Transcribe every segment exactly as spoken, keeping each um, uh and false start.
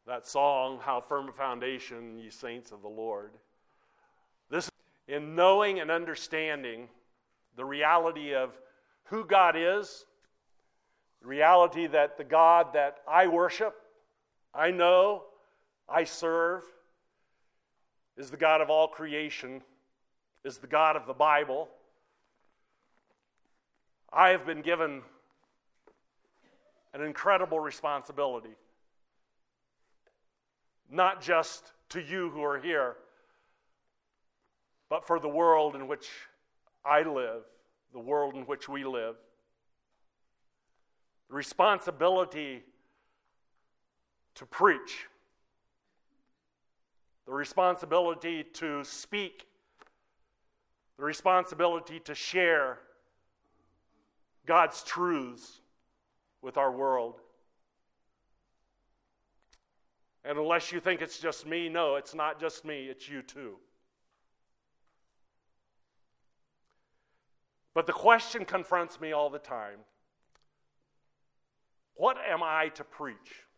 that song, How Firm a Foundation, Ye Saints of the Lord. This is in knowing and understanding the reality of who God is, the reality that the God that I worship, I know, I serve, is the God of all creation, is the God of the Bible. I have been given an incredible responsibility, not just to you who are here, but for the world in which I live, the world in which we live. The responsibility to preach, the responsibility to speak, the responsibility to share God's truths with our world. And unless you think it's just me, no, it's not just me, it's you too. But the question confronts me all the time. What am I to preach?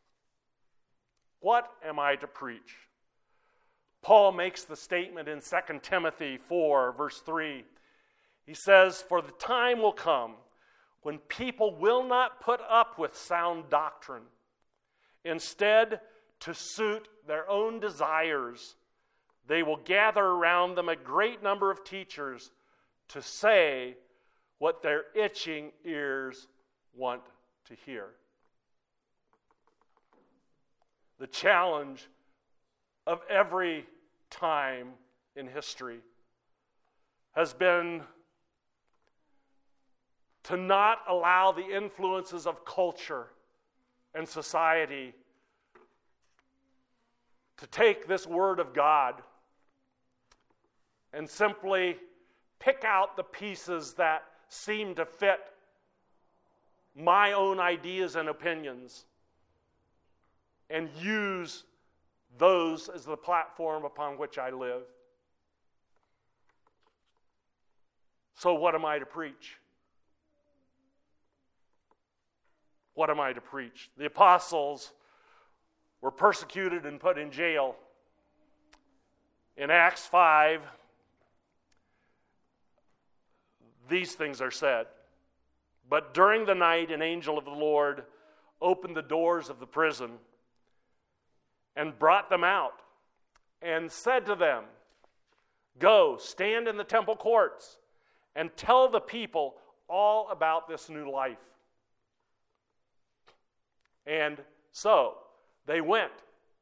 What am I to preach? Paul makes the statement in Second Timothy four, verse three. He says, "For the time will come when people will not put up with sound doctrine. Instead, to suit their own desires, they will gather around them a great number of teachers to say what their itching ears want to hear." The challenge of every time in history has been to not allow the influences of culture and society to take this Word of God and simply pick out the pieces that seem to fit my own ideas and opinions and use those as the platform upon which I live. So what am I to preach? What am I to preach? The apostles were persecuted and put in jail. In Acts five, these things are said. "But during the night, an angel of the Lord opened the doors of the prison and brought them out and said to them, 'Go, stand in the temple courts and tell the people all about this new life.' And so they went.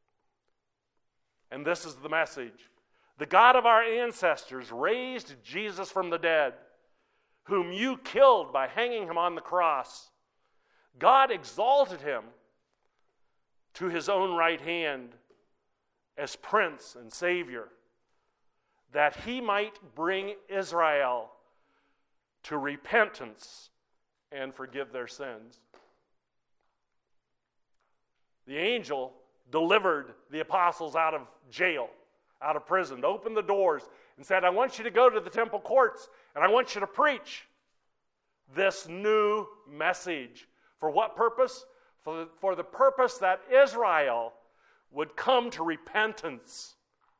And this is the message. 'The God of our ancestors raised Jesus from the dead, whom you killed by hanging him on the cross. God exalted him to his own right hand as Prince and Savior, that he might bring Israel to repentance and forgive their sins." The angel delivered the apostles out of jail, out of prison, opened the doors and said, "I want you to go to the temple courts and I want you to preach this new message." For what purpose? For the, for the purpose that Israel would come to repentance,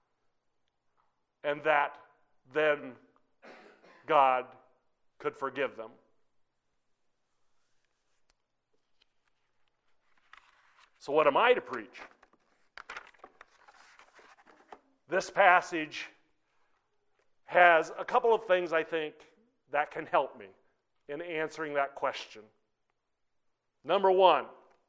and that then God could forgive them. So what am I to preach? This passage has a couple of things, I think, that can help me in answering that question. Number one,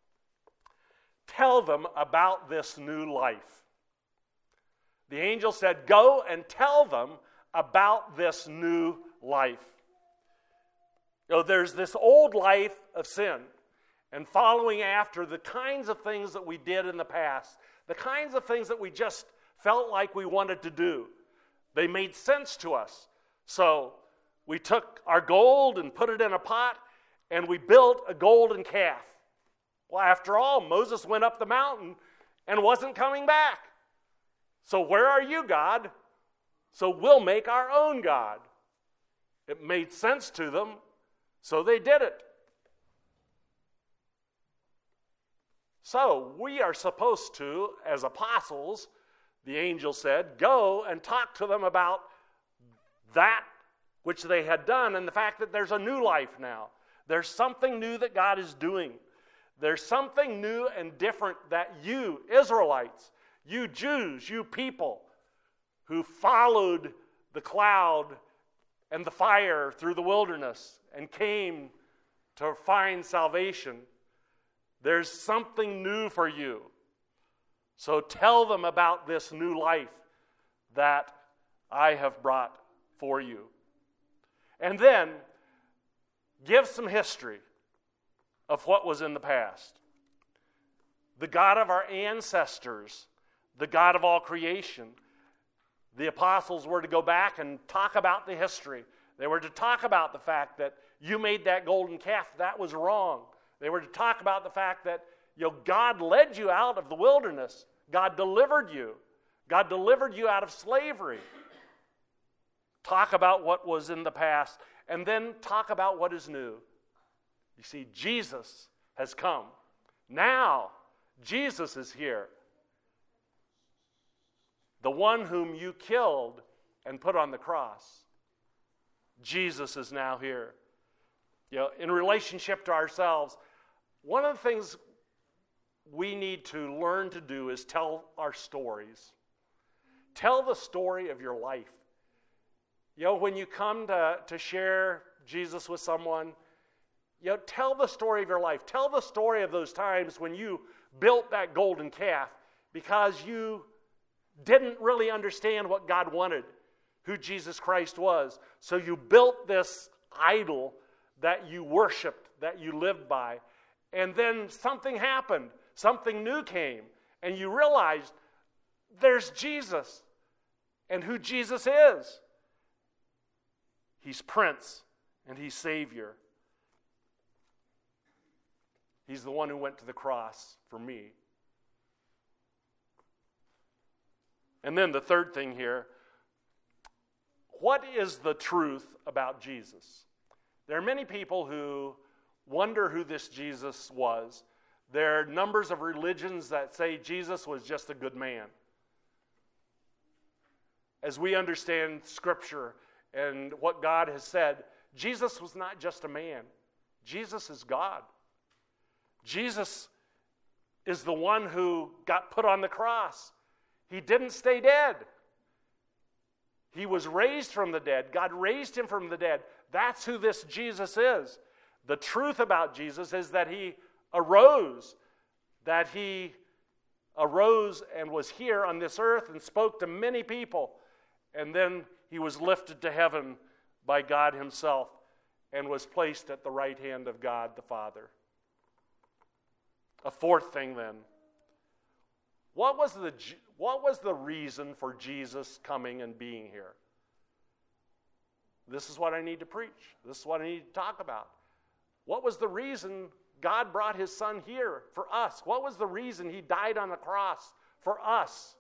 tell them about this new life. The angel said, "Go and tell them about this new life." You know, there's this old life of sin and following after the kinds of things that we did in the past, the kinds of things that we just felt like we wanted to do. They made sense to us. So we took our gold and put it in a pot, and we built a golden calf. Well, after all, Moses went up the mountain and wasn't coming back. So where are you, God? So we'll make our own God. It made sense to them, so they did it. So we are supposed to, as apostles, the angel said, go and talk to them about that which they had done and the fact that there's a new life now. There's something new that God is doing. There's something new and different that you, Israelites, you Jews, you people who followed the cloud and the fire through the wilderness and came to find salvation, there's something new for you. So tell them about this new life that I have brought for you. And then give some history of what was in the past. The God of our ancestors, the God of all creation. The apostles were to go back and talk about the history. They were to talk about the fact that you made that golden calf. That was wrong. They were to talk about the fact that, you know, God led you out of the wilderness. God delivered you. God delivered you out of slavery. Talk about what was in the past, and then talk about what is new. You see, Jesus has come. Now, Jesus is here. The one whom you killed and put on the cross. Jesus is now here. You know, in relationship to ourselves, one of the things we need to learn to do is tell our stories. Tell the story of your life. You know, when you come to, to share Jesus with someone, you know, tell the story of your life. Tell the story of those times when you built that golden calf because you didn't really understand what God wanted, who Jesus Christ was. So you built this idol that you worshiped, that you lived by. And then something happened. Something new came. And you realized there's Jesus and who Jesus is. He's Prince and He's Savior. He's the one who went to the cross for me. And then the third thing here, what is the truth about Jesus? There are many people who wonder who this Jesus was. There are numbers of religions that say Jesus was just a good man. As we understand Scripture and what God has said, Jesus was not just a man. Jesus is God. Jesus is the one who got put on the cross. He didn't stay dead. He was raised from the dead. God raised him from the dead. That's who this Jesus is. The truth about Jesus is that he arose, that he arose and was here on this earth and spoke to many people. And then he was lifted to heaven by God himself and was placed at the right hand of God the Father. A fourth thing then. What was the, what was the reason for Jesus coming and being here? This is what I need to preach. This is what I need to talk about. What was the reason God brought his son here for us? What was the reason he died on the cross for us?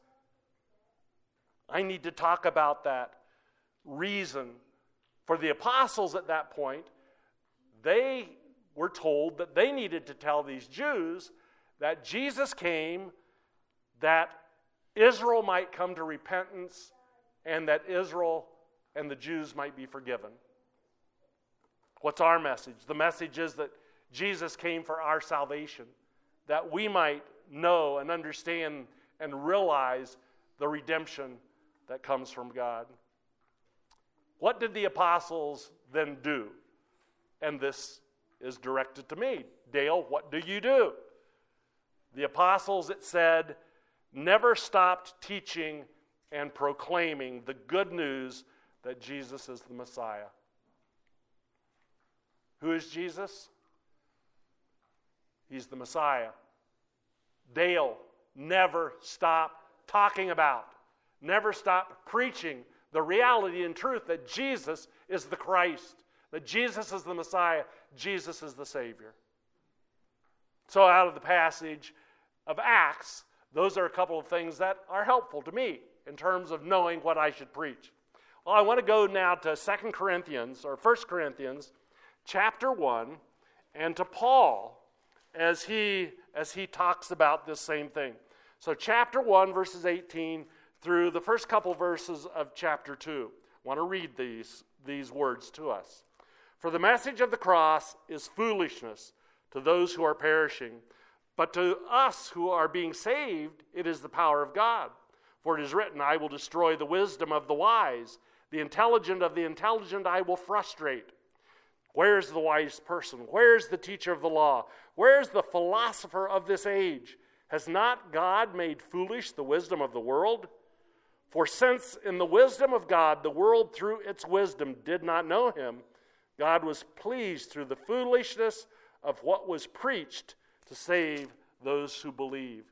I need to talk about that reason. For the apostles at that point, they were told that they needed to tell these Jews that Jesus came that Israel might come to repentance and that Israel and the Jews might be forgiven. What's our message? The message is that Jesus came for our salvation, that we might know and understand and realize the redemption that comes from God. What did the apostles then do? And this is directed to me. Dale, what do you do? The apostles, it said, never stopped teaching and proclaiming the good news that Jesus is the Messiah. Who is Jesus? He's the Messiah. Dale, never stop talking about, never stop preaching the reality and truth that Jesus is the Christ, that Jesus is the Messiah, Jesus is the Savior. So out of the passage of Acts, those are a couple of things that are helpful to me in terms of knowing what I should preach. Well, I want to go now to Second Corinthians, or First Corinthians, chapter one, and to Paul, as he, as he talks about this same thing. So chapter one, verses eighteen through the first couple verses of chapter two. I want to read these, these words to us. For the message of the cross is foolishness to those who are perishing, but to us who are being saved, it is the power of God. For it is written, I will destroy the wisdom of the wise, the intelligent of the intelligent I will frustrate. Where is the wise person? Where is the teacher of the law? Where is the philosopher of this age? Has not God made foolish the wisdom of the world? For since in the wisdom of God the world through its wisdom did not know him, God was pleased through the foolishness of what was preached to save those who believe.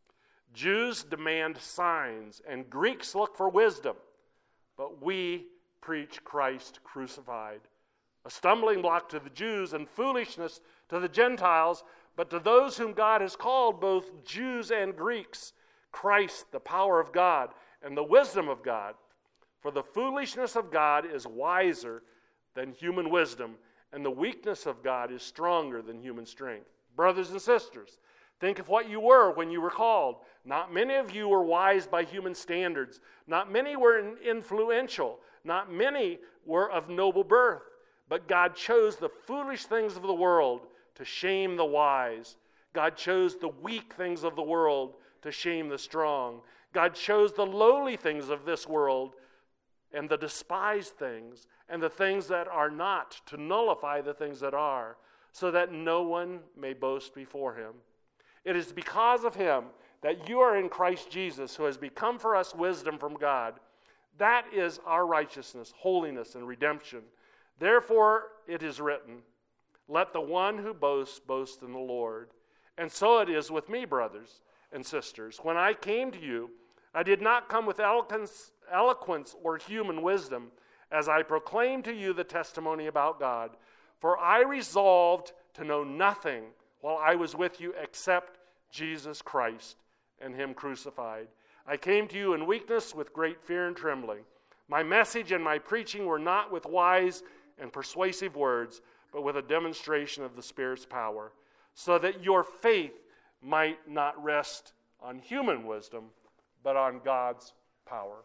Jews demand signs, and Greeks look for wisdom, but we preach Christ crucified. A stumbling block to the Jews and foolishness to the Gentiles, but to those whom God has called, both Jews and Greeks, Christ, the power of God, and the wisdom of God. For the foolishness of God is wiser than human wisdom, and the weakness of God is stronger than human strength. Brothers and sisters, think of what you were when you were called. Not many of you were wise by human standards. Not many were influential. Not many were of noble birth. But God chose the foolish things of the world to shame the wise. God chose the weak things of the world to shame the strong. God chose the lowly things of this world and the despised things and the things that are not to nullify the things that are, so that no one may boast before him. It is because of him that you are in Christ Jesus, who has become for us wisdom from God. That is our righteousness, holiness, and redemption. Therefore it is written, let the one who boasts boast in the Lord. And so it is with me, brothers and sisters. When I came to you, I did not come with eloquence, eloquence or human wisdom, as I proclaimed to you the testimony about God. For I resolved to know nothing while I was with you except Jesus Christ and him crucified. I came to you in weakness with great fear and trembling. My message and my preaching were not with wise and persuasive words, but with a demonstration of the Spirit's power, so that your faith might not rest on human wisdom, but on God's power.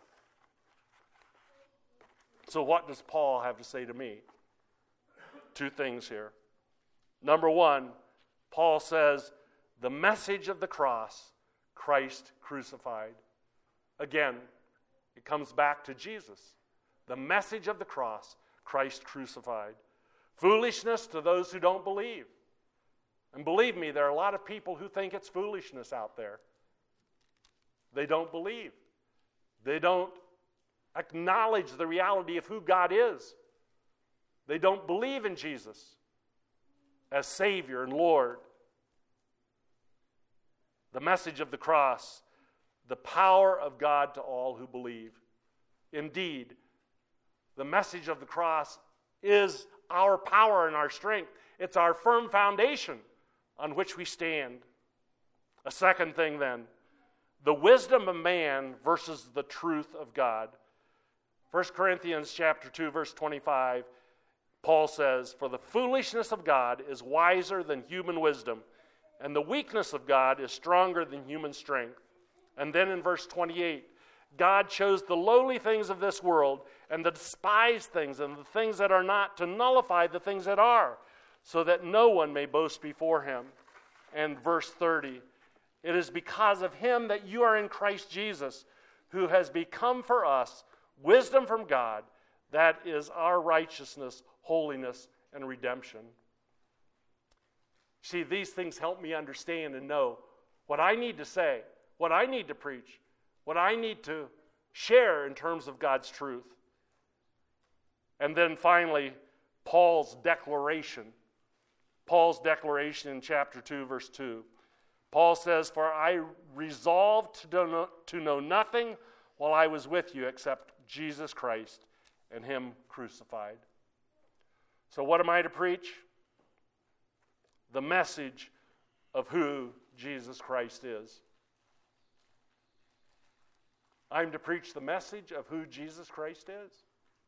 So what does Paul have to say to me? Two things here. Number one, Paul says, the message of the cross, Christ crucified. Again, it comes back to Jesus. The message of the cross, Christ crucified. Foolishness to those who don't believe. And believe me, there are a lot of people who think it's foolishness out there. They don't believe. They don't acknowledge the reality of who God is. They don't believe in Jesus as Savior and Lord. The message of the cross, the power of God to all who believe. Indeed, the message of the cross is our power and our strength. It's our firm foundation on which we stand. A second thing then, the wisdom of man versus the truth of God. First Corinthians chapter two, verse twenty-five, Paul says, for the foolishness of God is wiser than human wisdom, and the weakness of God is stronger than human strength. And then in verse twenty-eight, God chose the lowly things of this world and the despised things and the things that are not to nullify the things that are, so that no one may boast before him. And verse thirty, it is because of him that you are in Christ Jesus, who has become for us wisdom from God. That is our righteousness, holiness, and redemption. See, these things help me understand and know what I need to say, what I need to preach, what I need to share in terms of God's truth. And then finally, Paul's declaration. Paul's declaration in chapter two, verse two. Paul says, for I resolved to know, to know nothing while I was with you except Jesus Christ and him crucified. So what am I to preach? The message of who Jesus Christ is. I'm to preach the message of who Jesus Christ is.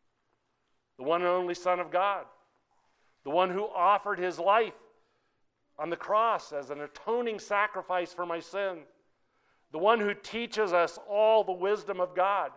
The one and only Son of God. The one who offered his life on the cross as an atoning sacrifice for my sin. The one who teaches us all the wisdom of God.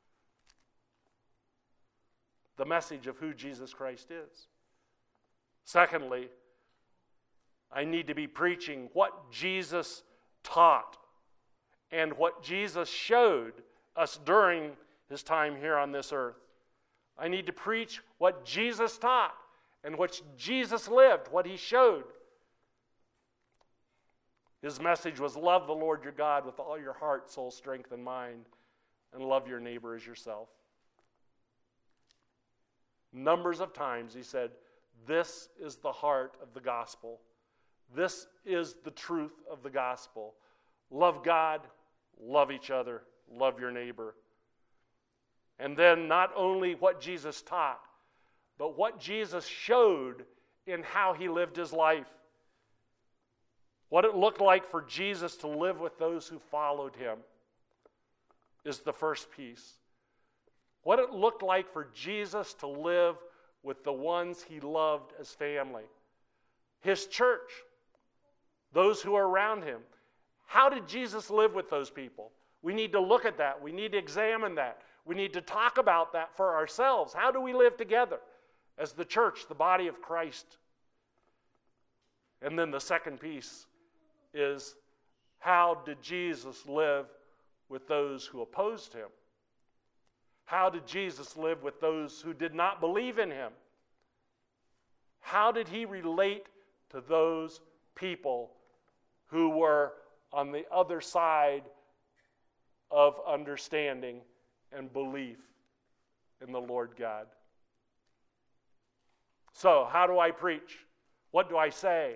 The message of who Jesus Christ is. Secondly, I need to be preaching what Jesus taught and what Jesus showed us during his time here on this earth. I need to preach what Jesus taught and what Jesus lived, what he showed. His message was love the Lord your God with all your heart, soul, strength, and mind, and love your neighbor as yourself. Numbers of times he said, this is the heart of the gospel. This is the truth of the gospel. Love God, love each other, love your neighbor. And then not only what Jesus taught, but what Jesus showed in how he lived his life. What it looked like for Jesus to live with those who followed him is the first piece. What it looked like for Jesus to live with the ones he loved as family. His church, those who are around him. How did Jesus live with those people? We need to look at that. We need to examine that. We need to talk about that for ourselves. How do we live together as the church, the body of Christ? And then the second piece is, how did Jesus live with those who opposed him? How did Jesus live with those who did not believe in him? How did he relate to those people who were on the other side of understanding and belief in the Lord God? So, how do I preach? What do I say?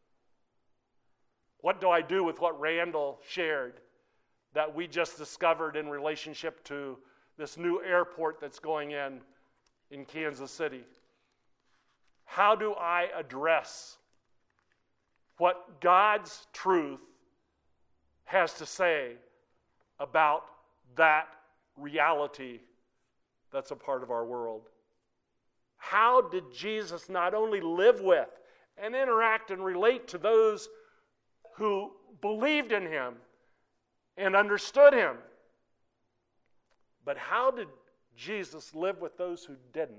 What do I do with what Randall shared that we just discovered in relationship to this new airport that's going in in Kansas City? How do I address what God's truth has to say about that reality that's a part of our world? How did Jesus not only live with and interact and relate to those who believed in him and understood him, but how did Jesus live with those who didn't?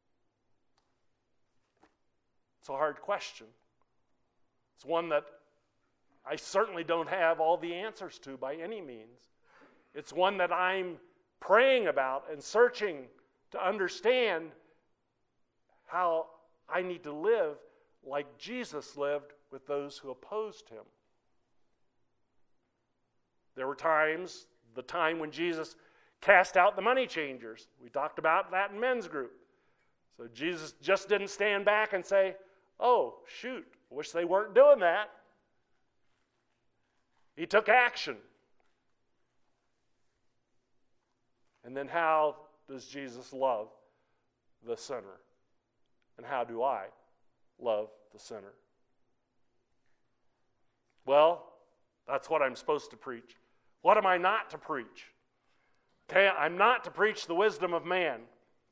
It's a hard question. It's one that I certainly don't have all the answers to by any means. It's one that I'm praying about and searching to understand how I need to live like Jesus lived with those who opposed him. There were times, the time when Jesus cast out the money changers. We talked about that in men's group. So Jesus just didn't stand back and say, oh, shoot, wish they weren't doing that. He took action. And then how does Jesus love the sinner? And how do I love the sinner? Well, that's what I'm supposed to preach. What am I not to preach? Okay, I'm not to preach the wisdom of man.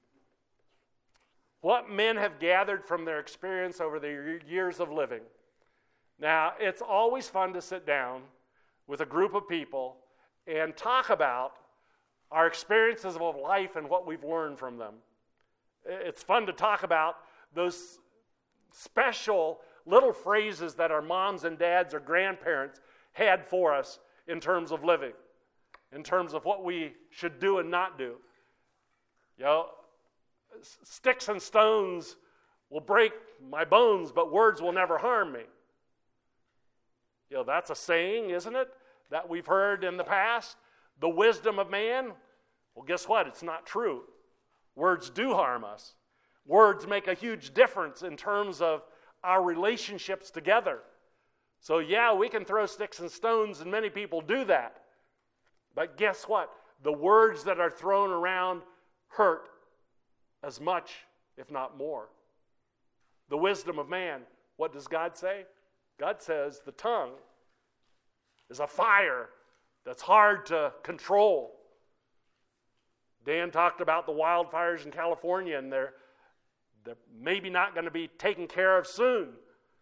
What men have gathered from their experience over their years of living. Now, it's always fun to sit down with a group of people and talk about our experiences of life and what we've learned from them. It's fun to talk about those special little phrases that our moms and dads or grandparents had for us in terms of living, in terms of what we should do and not do. You know, sticks and stones will break my bones, but words will never harm me. You know, that's a saying, isn't it, that we've heard in the past? The wisdom of man? Well, guess what? It's not true. Words do harm us. Words make a huge difference in terms of our relationships together. So yeah, we can throw sticks and stones, and many people do that. But guess what? The words that are thrown around hurt as much, if not more. The wisdom of man, what does God say? God says the tongue is a fire that's hard to control. Dan talked about the wildfires in California, and they're, they're maybe not going to be taken care of soon.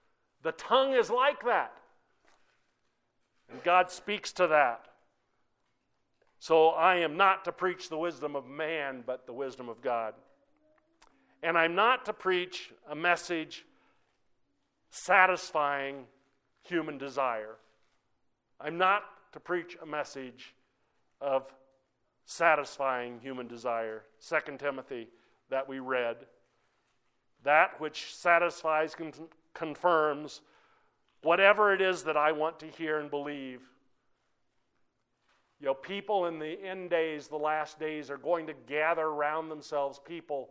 The tongue is like that. And God speaks to that. So I am not to preach the wisdom of man, but the wisdom of God. And I'm not to preach a message satisfying human desire. I'm not to preach a message of satisfying human desire. Second Timothy that we read. That which satisfies, con- confirms whatever it is that I want to hear and believe. You know, people in the end days, the last days, are going to gather around themselves people,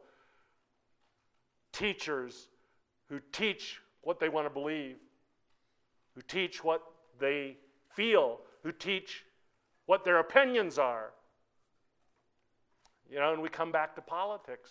teachers who teach what they want to believe, who teach what they feel, who teach what their opinions are. You know, and we come back to politics.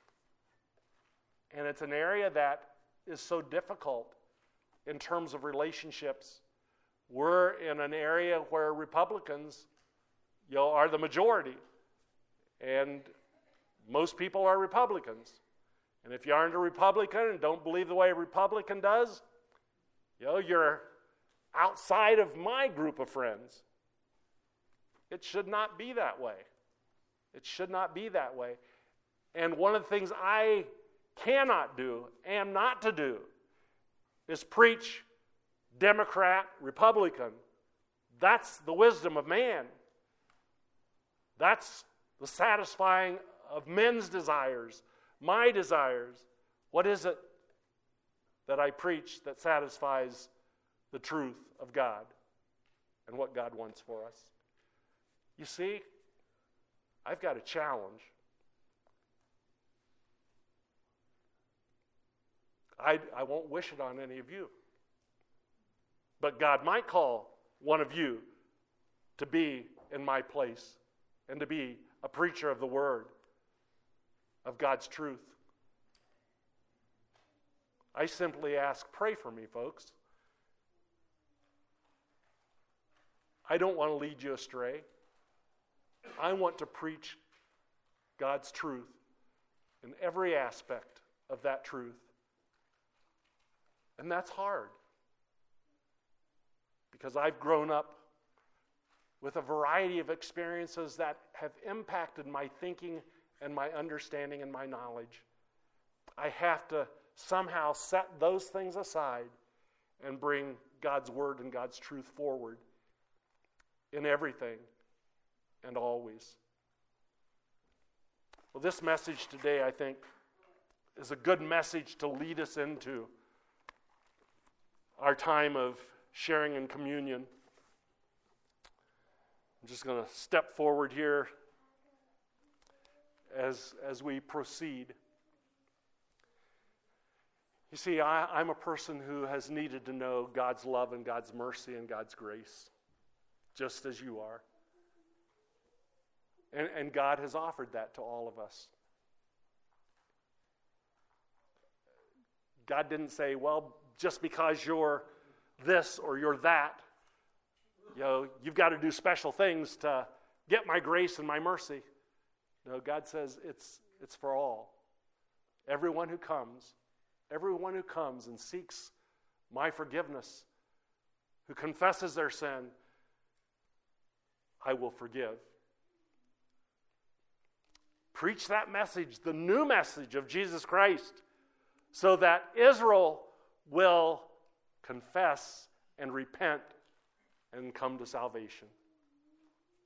And it's an area that is so difficult in terms of relationships. We're in an area where Republicans, you know, are the majority. And most people are Republicans. And if you aren't a Republican and don't believe the way a Republican does, you know, you're outside of my group of friends. It should not be that way. It should not be that way. And one of the things I cannot do, am not to do, is preach Democrat, Republican. That's the wisdom of man. That's the satisfying of men's desires, my desires. What is it that I preach that satisfies the truth of God and what God wants for us? You see, I've got a challenge. I, I won't wish it on any of you. But God might call one of you to be in my place and to be a preacher of the word, of God's truth. I simply ask, pray for me, folks. I don't want to lead you astray. I want to preach God's truth in every aspect of that truth. And that's hard. Because I've grown up with a variety of experiences that have impacted my thinking and my understanding and my knowledge. I have to somehow set those things aside and bring God's word and God's truth forward in everything and always. Well, this message today, I think, is a good message to lead us into our time of sharing in communion. I'm just going to step forward here as, as we proceed. You see, I, I'm a person who has needed to know God's love and God's mercy and God's grace, just as you are. And, and God has offered that to all of us. God didn't say, well, just because you're this or you're that, you know, you've got to do special things to get my grace and my mercy. No, God says it's it's for all. Everyone who comes, everyone who comes and seeks my forgiveness, who confesses their sin, I will forgive. Preach that message, the new message of Jesus Christ, so that Israel will confess and repent and come to salvation.